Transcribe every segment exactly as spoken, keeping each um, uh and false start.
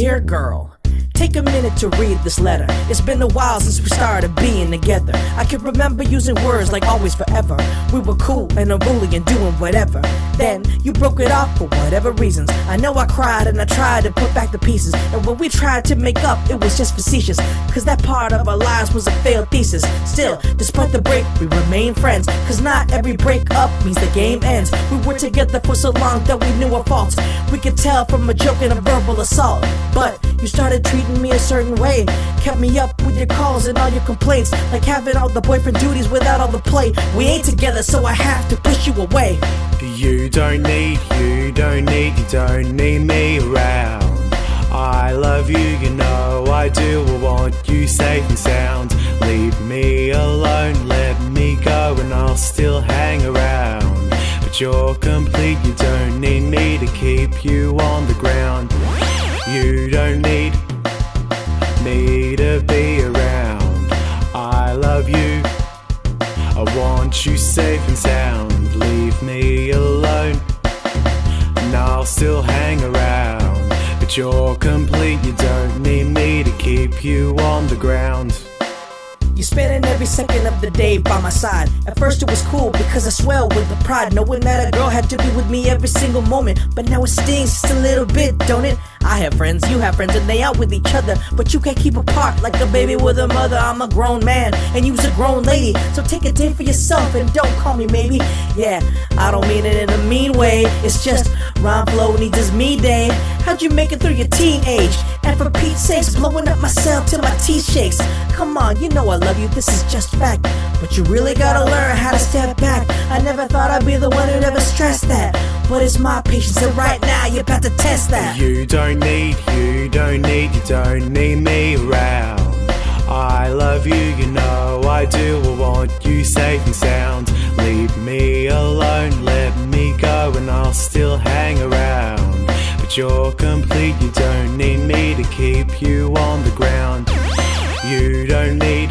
Dear girl, take a minute to read this letter. It's been a while since we started being together. I can remember using words like always, forever. We were cool and unruly and doing whatever. Then you broke it off for whatever reasons. I know I cried and I tried to put back the pieces. And when we tried to make up, it was just facetious, cause that part of our lives was a failed thesis. Still, despite the break, we remain friends, cause not every breakup means the game ends. We were together for so long that we knew our faults. We could tell from a joke and a verbal assault. But you started treating me a certain way, kept me up with your calls and all your complaints, like having all the boyfriend duties without all the play. We ain't together, so I have to push you away. You don't need, you don't need, you don't need me around. I love you, you know I do. I want you safe and sound. Leave me alone, let me go, and I'll still hang around. But you're complete, you don't need me to keep you on the ground. You don't need me to be around. I love you, I want you safe and sound. Leave me alone, and I'll still hang around. But you're complete, you don't need me to keep you on the ground. You spending every second of the day by my side. At first it was cool because I swell with the pride, knowing that a girl had to be with me every single moment. But now it stings just a little bit, don't it? I have friends, you have friends, and they out with each other, but you can't keep apart like a baby with a mother. I'm a grown man and you's a grown lady, so take a day for yourself and don't call me maybe. Yeah, I don't mean it in a mean way, it's just rhyme flow needs his me day. How'd you make it through your teenage? And for Pete's sakes, blowing up my cell till my teeth shakes. Come on, you know I love you, this is just fact, but you really gotta learn how to step back. I never thought I'd be the one who'd ever stress that, but it's my patience, and right now you're about to test that. You don't need, you don't need, you don't need me around. I love you, you know I do. I want you safe and sound. Leave me alone, let me go, and I'll still hang around. But you're complete, you don't need me to keep you on the ground. You don't need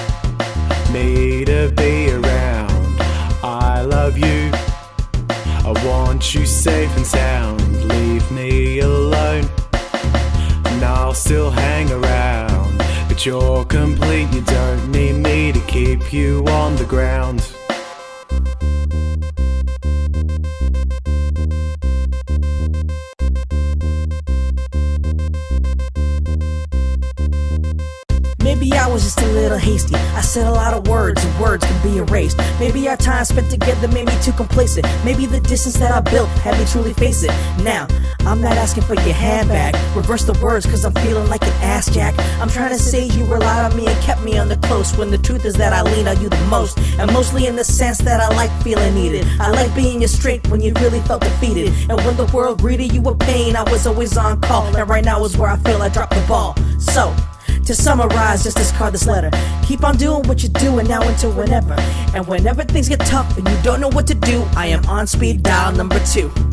me to be around. I love you, I want you safe and sound. Leave me alone, and I'll still hang around. But you're complete, you don't need me to keep you on the ground. Maybe I was just a little hasty. I said a lot of words and words can be erased. Maybe our time spent together made me too complacent. Maybe the distance that I built had me truly face it. Now, I'm not asking for your hand back. Reverse the words cause I'm feeling like an ass jack. I'm trying to say you relied on me and kept me on the close, when the truth is that I lean on you the most. And mostly in the sense that I like feeling needed. I like being your strength when you really felt defeated. And when the world greeted you with pain, I was always on call. And right now is where I feel I dropped the ball. So, to summarize, just discard this letter. Keep on doing what you're doing now until whenever. And whenever things get tough and you don't know what to do, I am on speed dial number two.